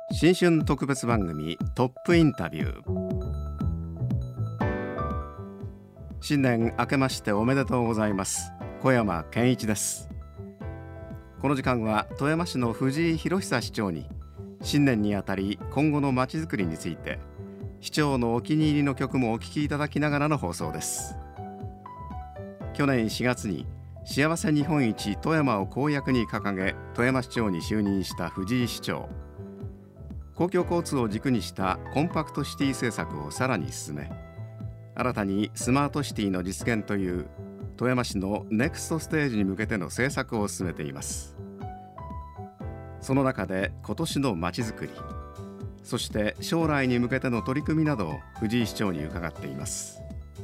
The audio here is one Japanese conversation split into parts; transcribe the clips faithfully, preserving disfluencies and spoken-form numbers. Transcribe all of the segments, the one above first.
新春特別番組トップインタビュー。新年明けましておめでとうございます。小山健一です。この時間は富山市の藤井博久市長に新年にあたり今後のまちづくりについて市長のお気に入りの曲もお聴きいただきながらの放送です。去年しがつに幸せ日本一富山を公約に掲げ富山市長に就任した藤井市長。公共交通を軸にしたコンパクトシティ政策をさらに進め、新たにスマートシティの実現という富山市のネクストステージに向けての政策を進めています。その中で今年のまちづくり、そして将来に向けての取り組みなどを藤井市長に伺っています。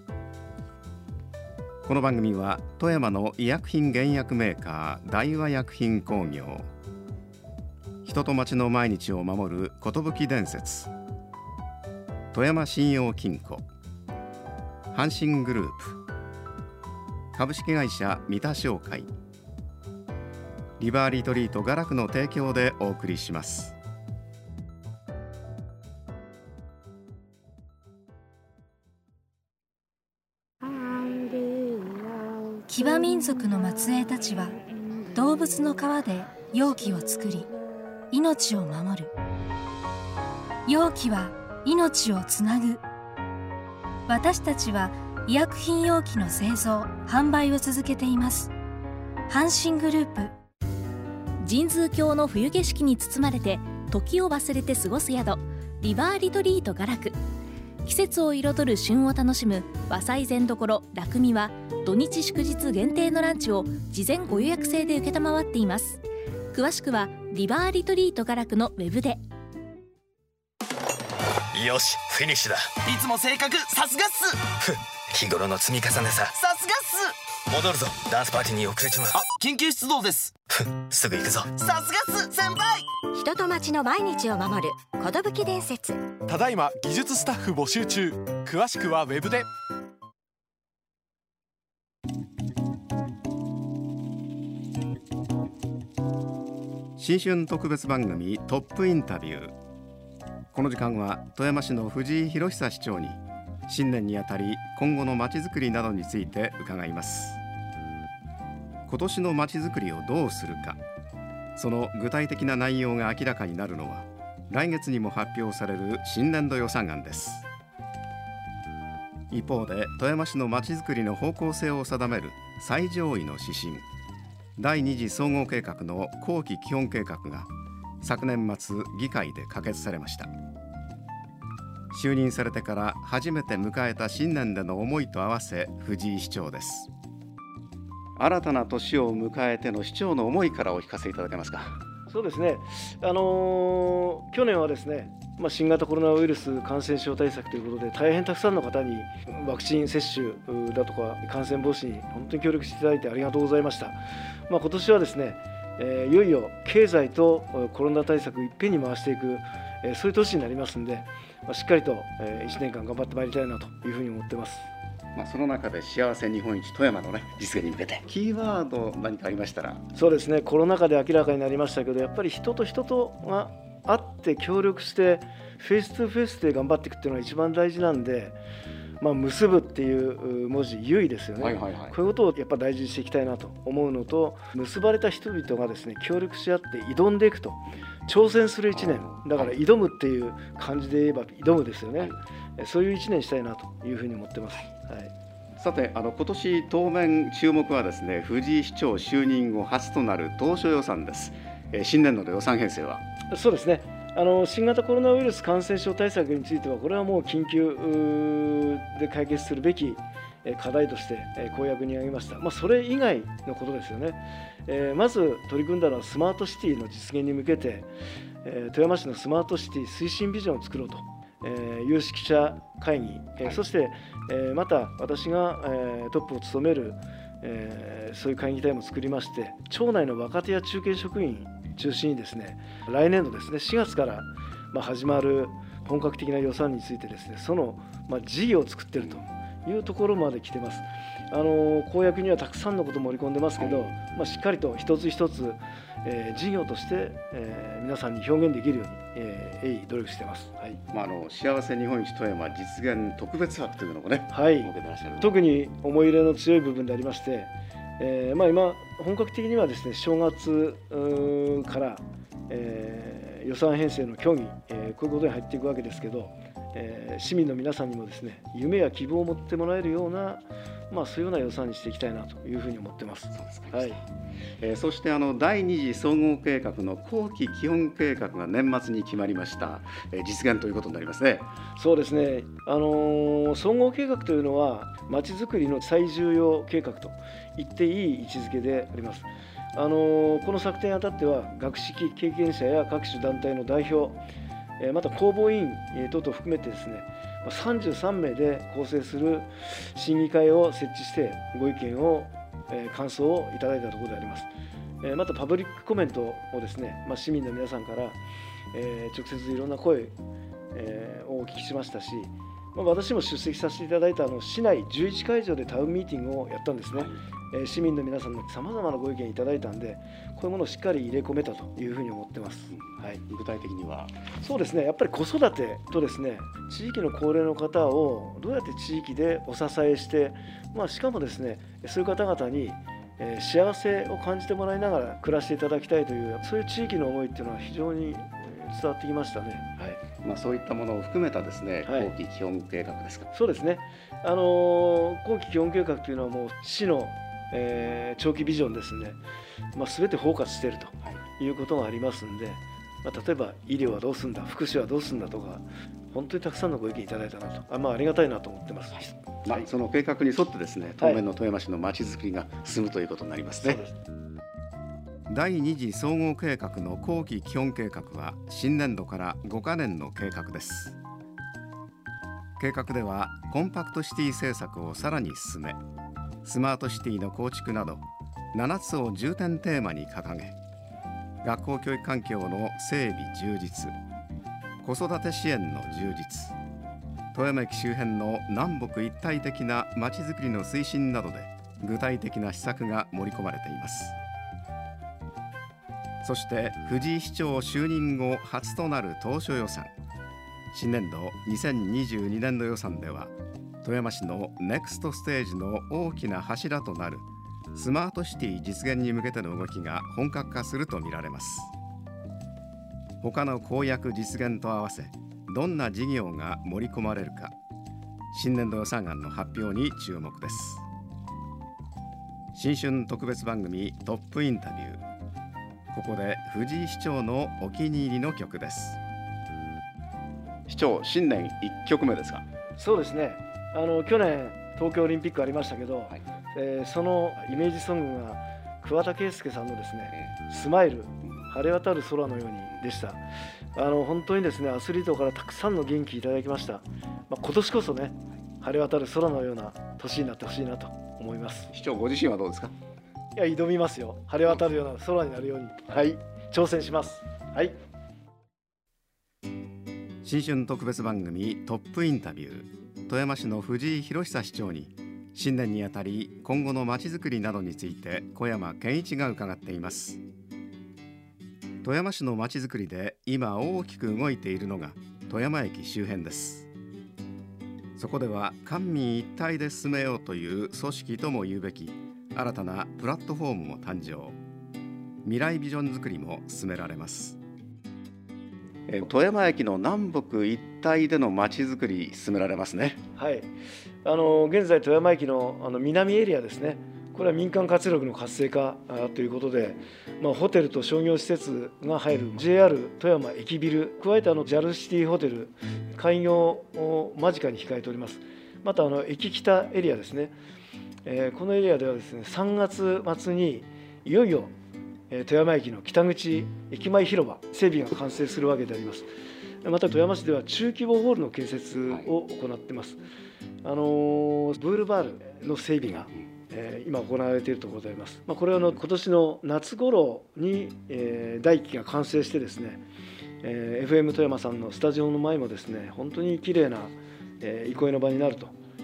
この番組は富山の医薬品原薬メーカー大和薬品工業、人と町の毎日を守る寿伝説、富山信用金庫、阪神グループ、株式会社三田商会、リバーリトリートガラクの提供でお送りします。 騎馬民族の末裔たちは動物の皮で容器を作り命を守る。容器は命をつなぐ。私たちは医薬品容器の製造・販売を続けています。阪神グループ。 神通峡の冬景色に包まれて時を忘れて過ごす宿、リバーリトリートガラク。季節を彩る旬を楽しむ和裁膳どころラクミは土日祝日限定のランチを事前ご予約制で受けたまわっています。詳しくはリバーリトリートガラクのウェブで。 よし、フィニッシュだ。 いつも正確、さすがっす。 ふっ、日頃の積み重ねさ。 さすがっす。 戻るぞ、ダンスパーティーに遅れちまう。 あ、緊急出動です。 ふっ、すぐ行くぞ。 さすがっす、先輩。 人と町の毎日を守る寿伝説。 ただいま技術スタッフ募集中。詳しくはウェブで。 新春特別番組トップインタビュー。この時間は富山市の藤井博久市長に新年にあたり今後のまちづくりなどについて伺います。今年のまちづくりをどうするか、その具体的な内容が明らかになるのは来月にも発表される新年度予算案です。一方で富山市のまちづくりの方向性を定める最上位の指針、第二次総合計画の後期基本計画が昨年末議会で可決されました。就任されてから初めて迎えた新年での思いと合わせ藤井市長です。新たな年を迎えての市長の思いからお聞かせいただけますか。 そうですね、あのー、去年はですね、まあ、新型コロナウイルス感染症対策ということで大変たくさんの方にワクチン接種だとか感染防止に本当に協力していただいてありがとうございました。まあ、今年はですね、えー、いよいよ経済とコロナ対策いっぺんに回していく、えー、そういう年になりますので、まあ、しっかりと、えー、いちねんかん頑張ってまいりたいなというふうに思ってます。 まあ、その中で幸せ日本一富山の、ね、実現に向けてキーワード何かありましたら。 そうですね、コロナ禍で明らかになりましたけど、やっぱり人と人とが会って協力してフェイストゥフェイスで頑張っていくっていうのが一番大事なんで、まあ、結ぶっていう文字優位ですよね、はいはいはい、こういうことをやっぱ大事にしていきたいなと思うのと、結ばれた人々がですね協力し合って挑んでいくと、挑戦するいちねんだから挑むっていう感じで言えば挑むですよね、はい、そういういちねんしたいなというふうに思ってます。はい、 さて、あの今年当面注目はですね、藤井市長就任後初となる当初予算です。えー、新年度の予算編成は。 そうですね、あの新型コロナウイルス感染症対策についてはこれはもう緊急で解決するべき課題として公約に挙げました。まあ、それ以外のことですよね。えー、まず取り組んだのはスマートシティの実現に向けて、えー、富山市のスマートシティ推進ビジョンを作ろうと、えー、有識者会議、えー、そして、えー、また私が、えー、トップを務める、えー、そういう会議体も作りまして、町内の若手や中堅職員中心にですね、来年度ですねしがつから、まあ、始まる本格的な予算についてですね、その、まあ、事業を作っているというところまで来てます。あの公約にはたくさんのこと盛り込んでますけど、まあ、しっかりと一つ一つ、えー、事業として、えー、皆さんに表現できるように、えー、鋭意努力しています。はい。 まあ、あの幸せ日本一富山実現特別枠というのもね、 はい、 設けてらっしゃる。 特に思い入れの強い部分でありまして、えーまあ、今本格的にはですね、正月から、えー、予算編成の協議、えー、こういうことに入っていくわけですけど、えー、市民の皆さんにもですね、夢や希望を持ってもらえるような、まあ、そういうような予算にしていきたいなというふうに思ってます。 そうですか。 はい。 えー、そしてあの第二次総合計画の後期基本計画が年末に決まりました。えー、実現ということになりますね。 そうですね、あのー、総合計画というのはまちづくりの最重要計画と言っていい位置づけであります。あのー、この策定にあたっては学識経験者や各種団体の代表、えー、また公募委員等々含めてですね、さんじゅうさんめいで構成する審議会を設置してご意見を、えー、感想をいただいたところであります。えー、またパブリックコメントをですね、まあ、市民の皆さんから、えー、直接いろんな声、えー、をお聞きしましたし、まあ、私も出席させていただいたあの市内じゅういちかいじょうでタウンミーティングをやったんですね。えー、市民の皆さんのさまざまなご意見いただいたんで、こういうものをしっかり入れ込めたというふうに思ってます。はい、 具体的にはそうですね、やっぱり子育てとですね、地域の高齢の方をどうやって地域でお支えして、まあ、しかもですね、そういう方々に、えー、幸せを感じてもらいながら暮らしていただきたいという、そういう地域の思いっていうのは非常に伝わってきましたね。はい。 まあ、そういったものを含めたですね、 はい、 後期基本計画ですか。 そうですね、あのー、後期基本計画というのはもう市の、えー、長期ビジョンですね、まあ、全て包括しているということがありますんで、まあ、例えば医療はどうするんだ、福祉はどうするんだとか、本当にたくさんのご意見いただいたなと、あ、まあ、ありがたいなと思ってます。はい。 まあ、その計画に沿ってですね、当面の富山市のまちづくりが進むということになりますね。 そうです。 第二次総合計画の後期基本計画は新年度からごかねんの計画です。計画ではコンパクトシティ政策をさらに進め、スマートシティの構築などななつを重点テーマに掲げ、学校教育環境の整備充実、子育て支援の充実、富山駅周辺の南北一体的なまちづくりの推進などで具体的な施策が盛り込まれています。そして藤井市長就任後初となる当初予算、新年度にせんにじゅうにねんど予算では富山市のネクストステージの大きな柱となるスマートシティ実現に向けての動きが本格化するとみられます。他の公約実現と合わせどんな事業が盛り込まれるか、新年度予算案の発表に注目です。新春特別番組トップインタビュー、ここで藤井市長のお気に入りの曲です。市長、新年いっきょくめですか。 そうですね、あの去年東京オリンピックありましたけど、はい、えー、そのイメージソングが桑田佳祐さんのですね、えー、スマイル、晴れ渡る空のようにでした。あの本当にですね、アスリートからたくさんの元気いただきました。まあ、今年こそね、晴れ渡る空のような年になってほしいなと思います。 市長ご自身はどうですか。 いや、挑みますよ。晴れ渡るような空になるように、はい、挑戦します。はい。 新春特別番組トップインタビュー、富山市の藤井博久市長に新年にあたり今後のまちづくりなどについて小山健一が伺っています。富山市のまちづくりで今大きく動いているのが富山駅周辺です。そこでは官民一体で進めようという組織とも言うべき新たなプラットフォームも誕生、未来ビジョン作りも進められます。え富山駅の南北一体でのまちづくり進められますね。 はい、あの現在富山駅のあの南エリアですね、これは民間活力の活性化ということで、まあ、ホテルと商業施設が入る ジェイアール 富山駅ビル、加えてあの ジャル シティホテル開業を間近に控えております。またあの駅北エリアですね、えー、このエリアではですね、さんがつまつにいよいよ富山駅の北口駅前広場整備が完成するわけであります。また富山市では中規模ホールの建設を行っています。あのブールバールの整備が、えー、今行われているところであります。まあ、これはの今年の夏頃に、えー、だいいっきが完成してですね、えー、エフエム 富山さんのスタジオの前もですね、本当に綺麗な、えー、憩いの場になると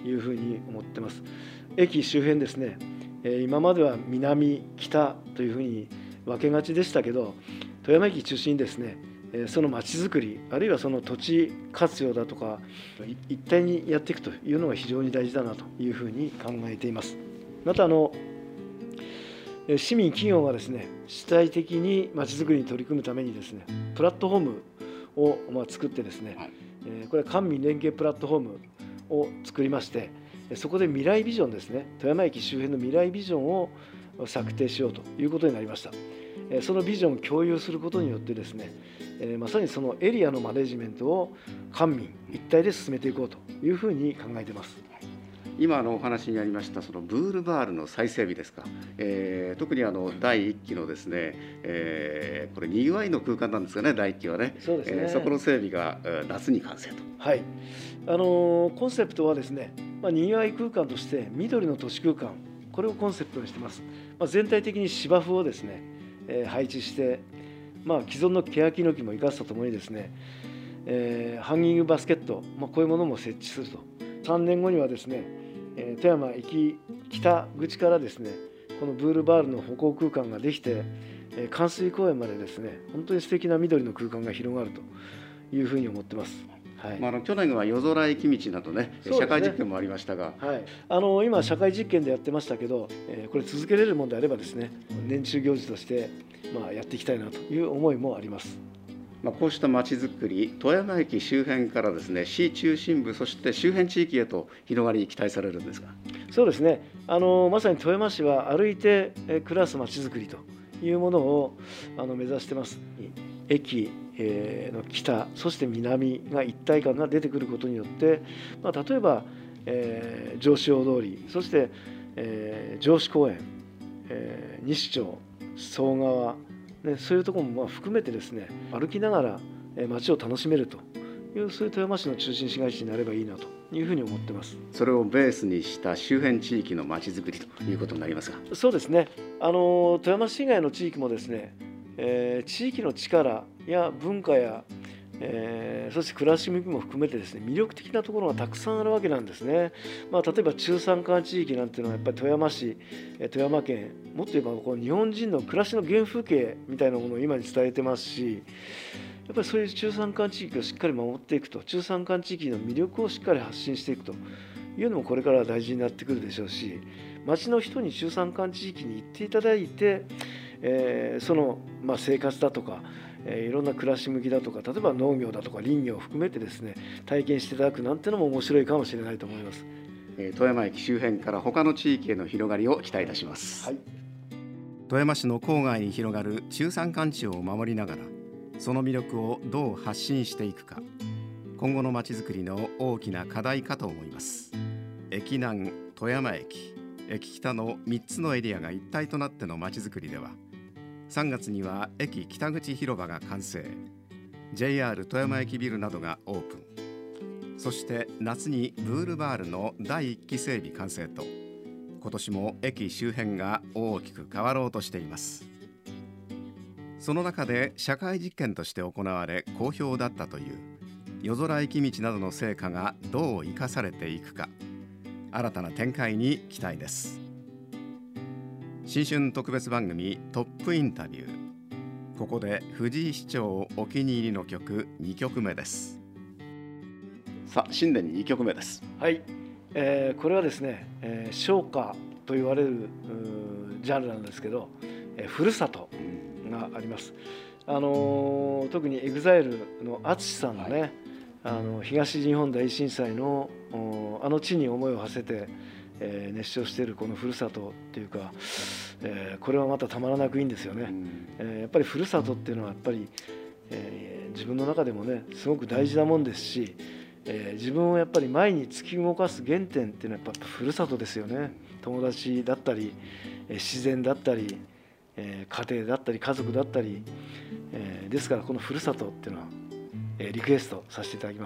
いうふうに思ってます。駅周辺ですね、今までは南北というふうに分けがちでしたけど、富山駅中心にですね、そのまちづくり、あるいはその土地活用だとか一体にやっていくというのが非常に大事だなというふうに考えています。またあの市民企業がですね、主体的にまちづくりに取り組むためにですね、プラットフォームをまあ作ってですね、はい、これは官民連携プラットフォームを作りまして、そこで未来ビジョンですね、富山駅周辺の未来ビジョンを策定しようということになりました。そのビジョンを共有することによってですね、まさにそのエリアのマネジメントを官民一体で進めていこうというふうに考えています。 今のお話にありましたそのブールバールの再整備ですか、えー、特にあのだいいっきのですね、えー、これにぎわいの空間なんですかね、だいいっきはね。 そうですね、 えー、そこの整備が夏に完成と。 はい、あのー、コンセプトはですね、まあ、にぎわい空間として緑の都市空間、これをコンセプトにしています。まあ、全体的に芝生をですね、えー、配置して、まあ、既存の欅の木も生かすとともにですね、えー、ハンギングバスケット、まあ、こういうものも設置すると。さんねんごにはですね、えー、富山駅北口からですね、このブールバールの歩行空間ができて、えー、環水公園までですね、本当に素敵な緑の空間が広がるというふうに思ってます。はい、まあ、あの去年は夜空駅道などね、社会実験もありましたが、 はい、あの今社会実験でやってましたけど、えー、これ続けれるものであればですね、年中行事として、まあ、やっていきたいなという思いもあります。 まあ、こうしたまちづくり、富山駅周辺からですね、市中心部、そして周辺地域へと広がり期待されるんですが。 そうですね、あのまさに富山市は歩いて暮らすまちづくりというものをあの目指してます。駅の北、そして南が一体感が出てくることによって、まあ、例えば、えー、上司大通り、そして、えー、上司公園、えー、西町、総川、ね、そういうところもまあ含めてですね、歩きながら街を楽しめるという、そういう富山市の中心市街地になればいいなというふうに思ってます。 それをベースにした周辺地域の街づくりということになりますが。 そうですね、あの富山市以外の地域もですね、えー、地域の力や文化や、えー、そして暮らし向きも含めてですね、魅力的なところがたくさんあるわけなんですね。まあ、例えば中山間地域なんていうのはやっぱり富山市、富山県、もっと言えばこう日本人の暮らしの原風景みたいなものを今に伝えてますし、やっぱりそういう中山間地域をしっかり守っていくと、中山間地域の魅力をしっかり発信していくというのもこれから大事になってくるでしょうし、町の人に中山間地域に行っていただいて、えー、その、まあ、生活だとか、えー、いろんな暮らし向きだとか、例えば農業だとか林業を含めてですね、体験していただくなんてのも面白いかもしれないと思います。 えー、富山駅周辺から他の地域への広がりを期待いたします。はい、富山市の郊外に広がる中山間地を守りながら、その魅力をどう発信していくか、今後のまちづくりの大きな課題かと思います。駅南、富山駅、駅北のみっつのエリアが一体となってのまちづくりでは、さんがつには駅北口広場が完成、 ジェイアール 富山駅ビルなどがオープン、そして夏にブールバールのだいいっき整備完成と、今年も駅周辺が大きく変わろうとしています。その中で社会実験として行われ好評だったという夜空駅道などの成果がどう生かされていくか、新たな展開に期待です。新春特別番組トップインタビュー、ここで藤井市長お気に入りの曲にきょくめです。さあ、新年ににきょくめです。 はい、えー、これはですね、えー、唱歌と言われるジャンルなんですけど、えー、ふるさとがあります。あのー、特にエグザイルのＡＴＳＵＳＨＩさんのね、はい、あの東日本大震災のあの地に思いを馳せて、えー、熱唱しているこのふるさとっていうか、えー、これはまたたまらなくいいんですよね。うん、えー、やっぱりふるさとっていうのはやっぱり、えー、自分の中でもねすごく大事なもんですし、えー、自分をやっぱり前に突き動かす原点っていうのはやっぱふるさとですよね。友達だったり、えー、自然だったり、えー、家庭だったり家族だったり、えー、ですからこのふるさとっていうのは、えー、リクエストさせていただきます。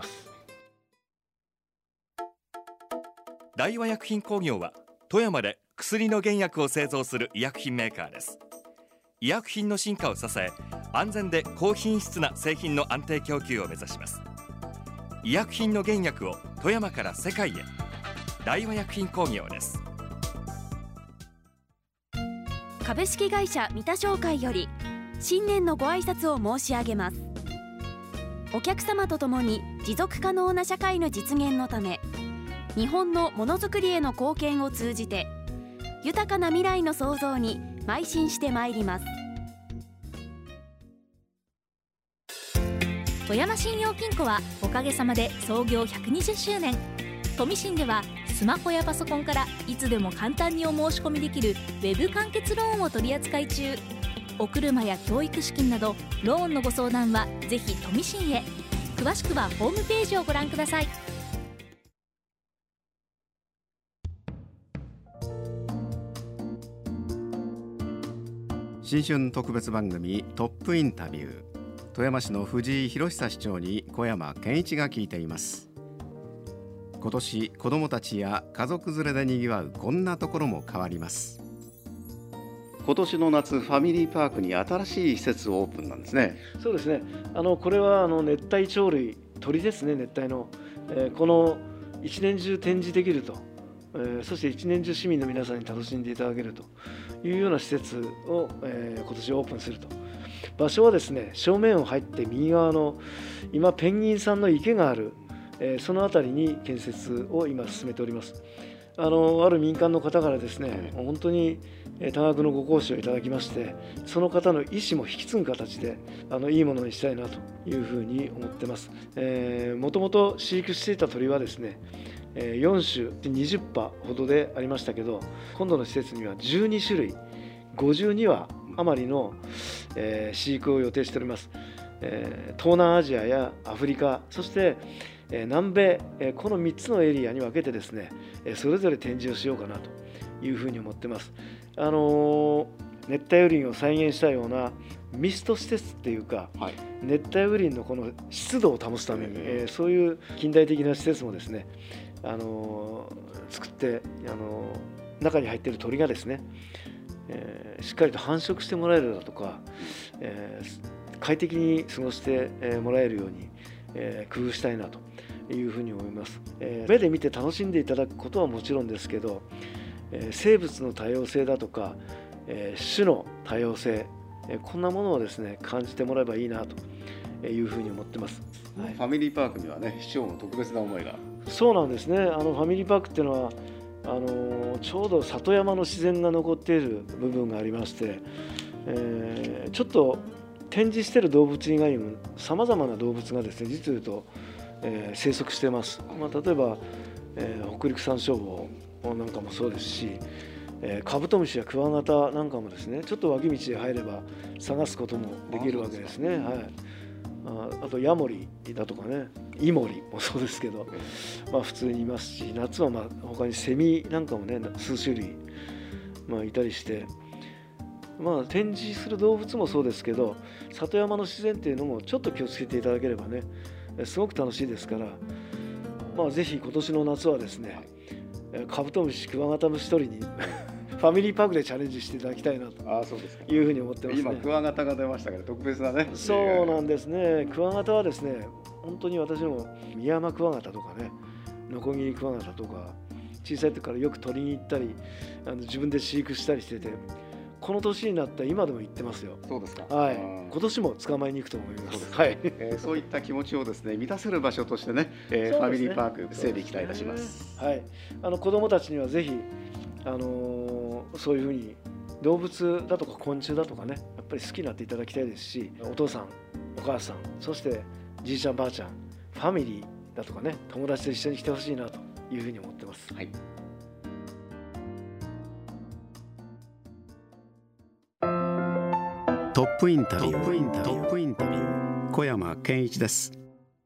大和薬品工業は富山で薬の原薬を製造する医薬品メーカーです。医薬品の進化を支え、安全で高品質な製品の安定供給を目指します。医薬品の原薬を富山から世界へ。 大和薬品工業です。 株式会社三田商会より新年のご挨拶を申し上げます。お客様と共に持続可能な社会の実現のため、日本のものづくりへの貢献を通じて豊かな未来の創造に邁進してまいります。 富山信用金庫はおかげさまで創業ひゃくにじゅっしゅうねん。富信ではスマホやパソコンからいつでも簡単にお申し込みできるウェブ完結ローンを取り扱い中。お車や教育資金などローンのご相談はぜひ富信へ。詳しくはホームページをご覧ください。 新春特別番組トップインタビュー、富山市の藤井博久市長に小山健一が聞いています。今年子どもたちや家族連れでにぎわうこんなところも変わります。今年の夏、ファミリーパークに新しい施設オープンなんですね。 そうですね、あのこれはあの熱帯鳥類、鳥ですね、熱帯の、えー、この一年中展示できると、えー、そして一年中市民の皆さんに楽しんでいただけるというような施設を、えー、今年オープンすると。場所はですね、正面を入って右側の今ペンギンさんの池がある、えー、その辺りに建設を今進めております。あのある民間の方からですね、本当に多額のご講師をいただきまして、その方の意思も引き継ぐ形であのいいものにしたいなというふうに思ってます。もともと飼育していた鳥はですね、よんしゅにじゅっぱほどでありましたけど、今度の施設にはじゅうにしゅるいごじゅうにわ余りの、えー、飼育を予定しております。えー、東南アジアやアフリカ、そしてえー、南米、えー、このみっつのエリアに分けてですね、えー、それぞれ展示をしようかなというふうに思ってます。あのー、熱帯雨林を再現したようなミスト施設っていうか、はい、熱帯雨林のこの湿度を保つために、えー、そういう近代的な施設もですね、あのー、作って、あのー、中に入っている鳥がですね、えー、しっかりと繁殖してもらえるだとか、えー、快適に過ごしてもらえるように、えー、工夫したいなというふうに思います。えー、目で見て楽しんでいただくことはもちろんですけど、えー、生物の多様性だとか、えー、種の多様性、えー、こんなものをですね感じてもらえばいいなというふうに思ってます。 はい、ファミリーパークにはね、市長も特別な思いが。 そうなんですね。あのファミリーパークっていうのはあのちょうど里山の自然が残っている部分がありまして、えー、ちょっと展示している動物以外にもさまざまな動物がですね、実を言うと、えー、生息しています。まあ、例えば、えー、北陸山椒魚なんかもそうですし、えー、カブトムシやクワガタなんかもですね、ちょっと脇道へ入れば探すこともできるわけですね。はい、あ, あとヤモリだとかね、イモリもそうですけど、まあ、普通にいますし、夏はまあ他にセミなんかもね数種類、まあ、いたりして、まあ、展示する動物もそうですけど、里山の自然っていうのもちょっと気をつけていただければね、すごく楽しいですから、まあ、ぜひ今年の夏はですね、カブトムシ、クワガタムシ取りにファミリーパークでチャレンジしていただきたいなというふうに思ってますね。 今クワガタが出ましたけど、特別なね。 そうなんですね。クワガタはですね、本当に私もミヤマクワガタとかね、ノコギリクワガタとか、小さい時からよく取りに行ったり、あの自分で飼育したりしてて、この年になった今でも行ってますよ。 そうですか。 はい。今年も捕まえに行くと思います。 そうですね。はい。えー、そういった気持ちをですね満たせる場所としてね、えーね、ファミリーパーク整備期待いたします。 はい。あの子どもたちにはぜひあのー、そういうふうに動物だとか昆虫だとかね、やっぱり好きになっていただきたいですし、お父さん、お母さん、そしてじいちゃんばあちゃん、ファミリーだとかね、友達と一緒に来てほしいなというふうに思ってます。はい。 トップインタビュー、トップインタビュー、トップインタビュー、小山健一です。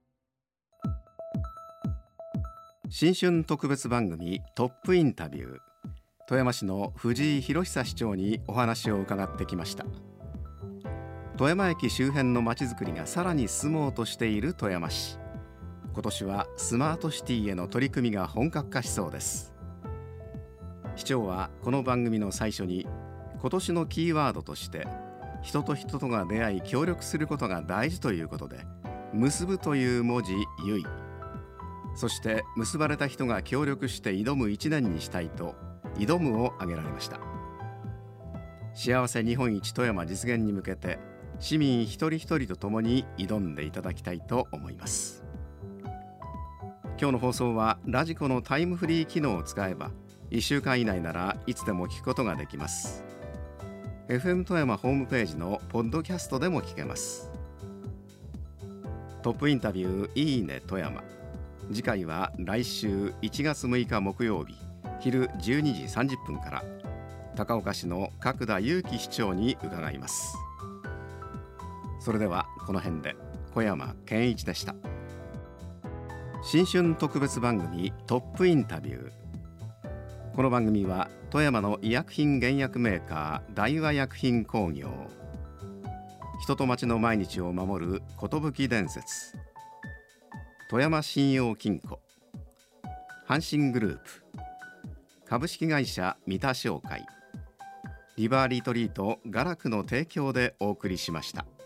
新春特別番組トップインタビュー、富山市の藤井博久市長にお話を伺ってきました。富山駅周辺のまちづくりがさらに進もうとしている富山市。今年はスマートシティへの取り組みが本格化しそうです。市長はこの番組の最初に、今年のキーワードとして人と人とが出会い協力することが大事ということで、結ぶという文字、ゆい、 そして結ばれた人が協力して挑む一年にしたいと挑むを挙げられました。幸せ日本一富山実現に向けて市民一人一人とともに挑んでいただきたいと思います。今日の放送はラジコのタイムフリー機能を使えばいっしゅうかん以内ならいつでも聞くことができます。 エフエム 富山ホームページのポッドキャストでも聞けます。トップインタビューいいね富山、次回は来週いちがつむいか木曜日昼じゅうにじさんじゅっぷんから高岡市の角田裕樹市長に伺います。それではこの辺で。小山健一でした。新春特別番組トップインタビュー。この番組は富山の医薬品原薬メーカー大和薬品工業、人と町の毎日を守る寿伝説、富山信用金庫、阪神グループ、株式会社三田商会、リバーリトリートガラクの提供でお送りしました。